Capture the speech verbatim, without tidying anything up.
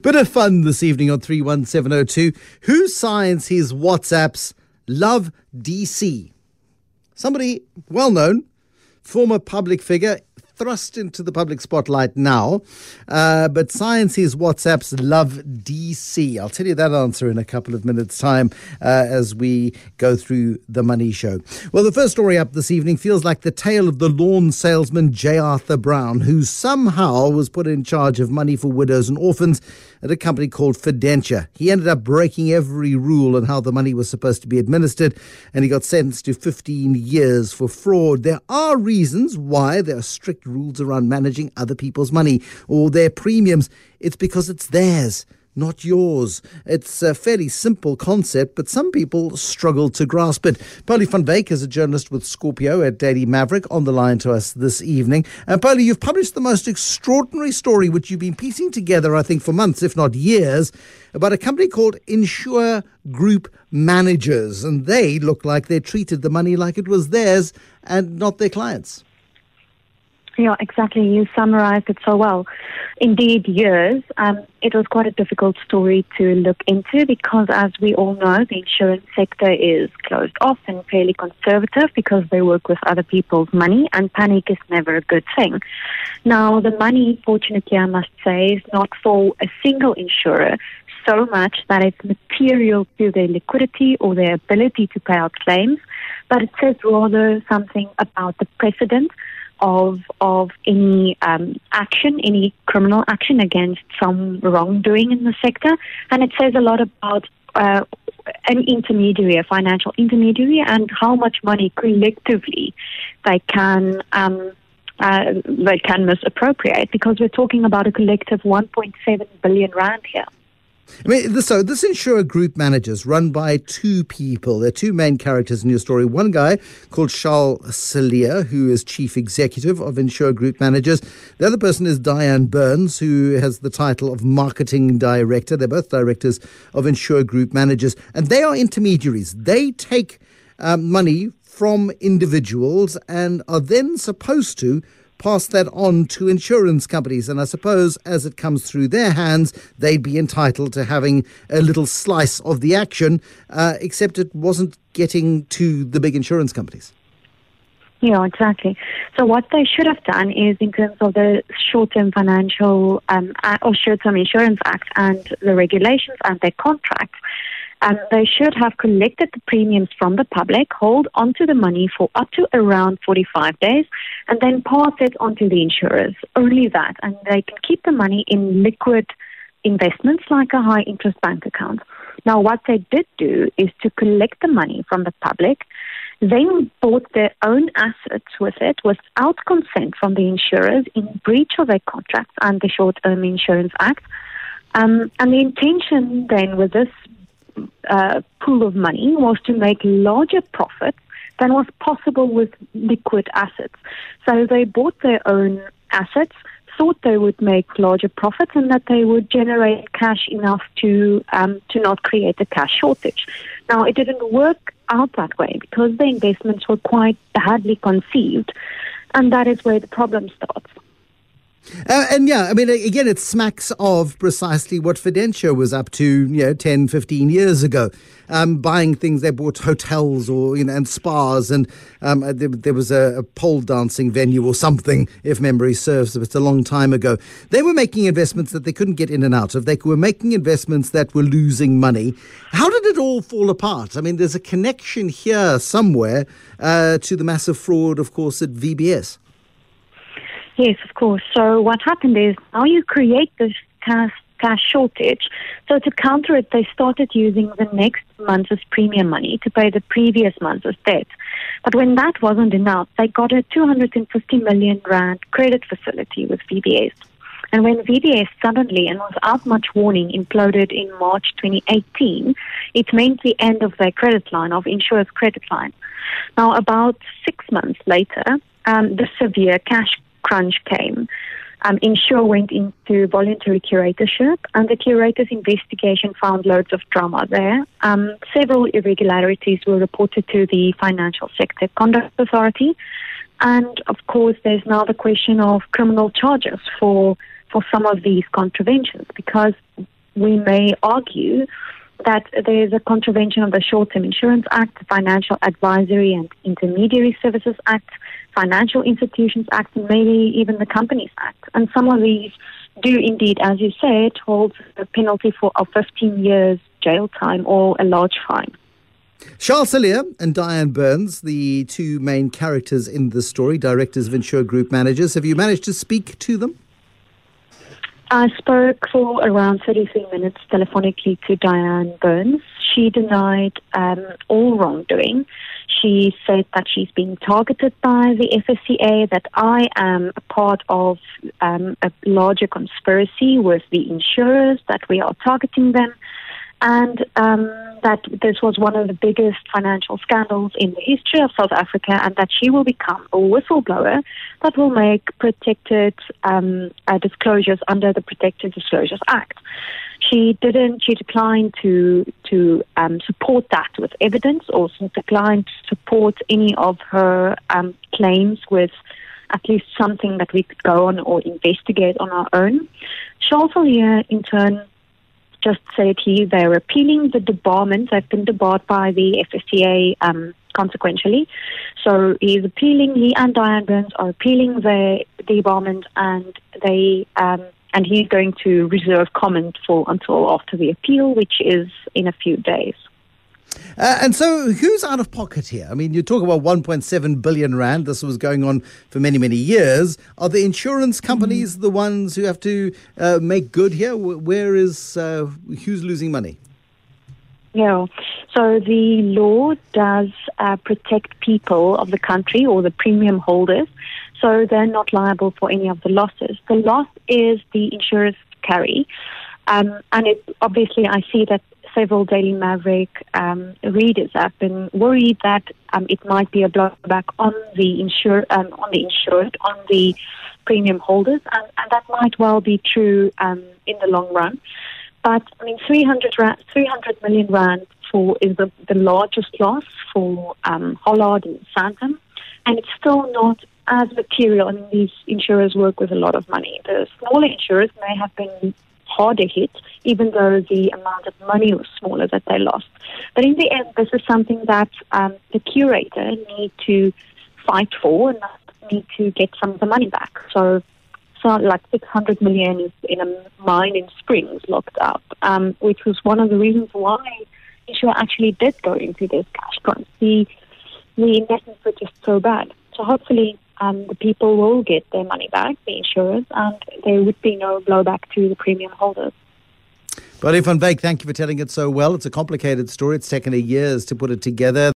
Bit of fun this evening on three one seven oh two. Who signs his WhatsApps Love D C? Somebody well known, former public figure, thrust into the public spotlight now, uh, but signs his WhatsApp's Love D C. I'll tell you that answer in a couple of minutes' time uh, as we go through the Money Show. Well, the first story up this evening feels like the tale of the lawn salesman J. Arthur Brown, who somehow was put in charge of money for widows and orphans at a company called Fidentia. He ended up breaking every rule on how the money was supposed to be administered, and he got sentenced to fifteen years for fraud. There are reasons why there are strict rules around managing other people's money or their premiums. It's because it's theirs, not yours. It's a fairly simple concept, but some people struggle to grasp it. Paulie van Wyk is a journalist with Scorpio at Daily Maverick on the line to us this evening. And Paulie, you've published the most extraordinary story, which you've been piecing together, I think, for months, if not years, about a company called Insure Group Managers. And they look like they treated the money like it was theirs and not their clients. Yeah, exactly. You summarized it so well. Indeed, years. Um, it was quite a difficult story to look into because, as we all know, the insurance sector is closed off and fairly conservative because they work with other people's money, and panic is never a good thing. Now, the money, fortunately, I must say, is not for a single insurer so much that it's material to their liquidity or their ability to pay out claims, but it says rather something about the precedent of of any um, action, any criminal action against some wrongdoing in the sector. And it says a lot about uh, an intermediary, a financial intermediary, and how much money collectively they can um, uh, they can misappropriate, because we're talking about a collective one point seven billion rand here. I mean, this, so this Insure Group Managers run by two people. There are two main characters in your story. One guy called Charles Celia, who is chief executive of Insure Group Managers. The other person is Diane Burns, who has the title of marketing director. They're both directors of Insure Group Managers, and they are intermediaries. They take um, money from individuals and are then supposed to pass that on to insurance companies. And I suppose as it comes through their hands, they'd be entitled to having a little slice of the action, uh, except it wasn't getting to the big insurance companies. Yeah, exactly. So what they should have done is, in terms of the Short-Term Financial um, or Short-Term Insurance Act and the regulations and their contracts, Um, they should have collected the premiums from the public, hold onto the money for up to around forty-five days, and then pass it on to the insurers. Only that. And they can keep the money in liquid investments like a high-interest bank account. Now, what they did do is to collect the money from the public, then bought their own assets with it without consent from the insurers, in breach of their contracts and the Short-Term Insurance Act. Um, and the intention then with this Uh, pool of money was to make larger profits than was possible with liquid assets. So they bought their own assets, thought they would make larger profits and that they would generate cash enough to um, to not create a cash shortage. Now, it didn't work out that way because the investments were quite badly conceived, and that is where the problem starts. Uh, and yeah, I mean, again, it smacks of precisely what Fidentia was up to, you know, ten, fifteen years ago. Um, buying things, they bought hotels or, you know, and spas, and um, there, there was a, a pole dancing venue or something, if memory serves. It's a long time ago. They were making investments that they couldn't get in and out of. They were making investments that were losing money. How did it all fall apart? I mean, there's a connection here somewhere uh, to the massive fraud, of course, at V B S. Yes, of course. So what happened is, now you create this cash, cash shortage. So to counter it, they started using the next month's premium money to pay the previous month's debt. But when that wasn't enough, they got a two hundred fifty million rand credit facility with V B S. And when V B S suddenly, and without much warning, imploded in March twenty eighteen, it meant the end of their credit line, of Insure's credit line. Now, about six months later, um, the severe cash crunch came. Um, Insure went into voluntary curatorship, and the curator's investigation found loads of drama there. Um, several irregularities were reported to the Financial Sector Conduct Authority, and of course there's now the question of criminal charges for for some of these contraventions, because we may argue that there is a contravention of the Short-Term Insurance Act, the Financial Advisory and Intermediary Services Act, Financial Institutions Act, and maybe even the Companies Act. And some of these do indeed, as you said, hold a penalty for of fifteen years jail time or a large fine. Charles Cilliers and Diane Burns, the two main characters in the story, directors of Insure Group Managers. Have you managed to speak to them? I spoke for around thirty-three minutes telephonically to Diane Burns. She denied um, all wrongdoing. She said that she's being targeted by the F S C A, that I am a part of um, a larger conspiracy with the insurers, that we are targeting them, and um, that this was one of the biggest financial scandals in the history of South Africa, and that she will become a whistleblower that will make protected um, uh, disclosures under the Protected Disclosures Act. She didn't, she declined to to um, support that with evidence, or declined to support any of her um, claims with at least something that we could go on or investigate on our own. Charles Cilliers, in turn, just said he they're appealing the debarment. They've been debarred by the F S C A um, consequentially. So he's appealing, he and Diane Burns are appealing the debarment, and they um, and he's going to reserve comment for until after the appeal, which is in a few days. Uh, and so who's out of pocket here? I mean, you talk about one point seven billion rand. This was going on for many, many years. Are the insurance companies mm-hmm. the ones who have to uh, make good here? Where is, uh, who's losing money? Yeah. So the law does uh, protect people of the country, or the premium holders, so they're not liable for any of the losses. The loss is the insurers carry. Um, and it, obviously I see that several Daily Maverick um, readers have been worried that um, it might be a blowback on the insure, um, on the insured, on the premium holders, and, and that might well be true um, in the long run. But I mean, three hundred, three hundred million rand for is the, the largest loss for um, Hollard and Santam, and it's still not as material. I mean, these insurers work with a lot of money. The smaller insurers may have been harder hit, even though the amount of money was smaller that they lost. But in the end, this is something that um, the curator need to fight for and need to get some of the money back. So, so like six hundred million is in a mine in Springs locked up, um, which was one of the reasons why Insure actually did go into this cash crunch. The, the investments were just so bad. So hopefully Um, the people will get their money back, the insurers, and there would be no blowback to the premium holders. Brodie van Wyk, thank you for telling it so well. It's a complicated story. It's taken a years to put it together.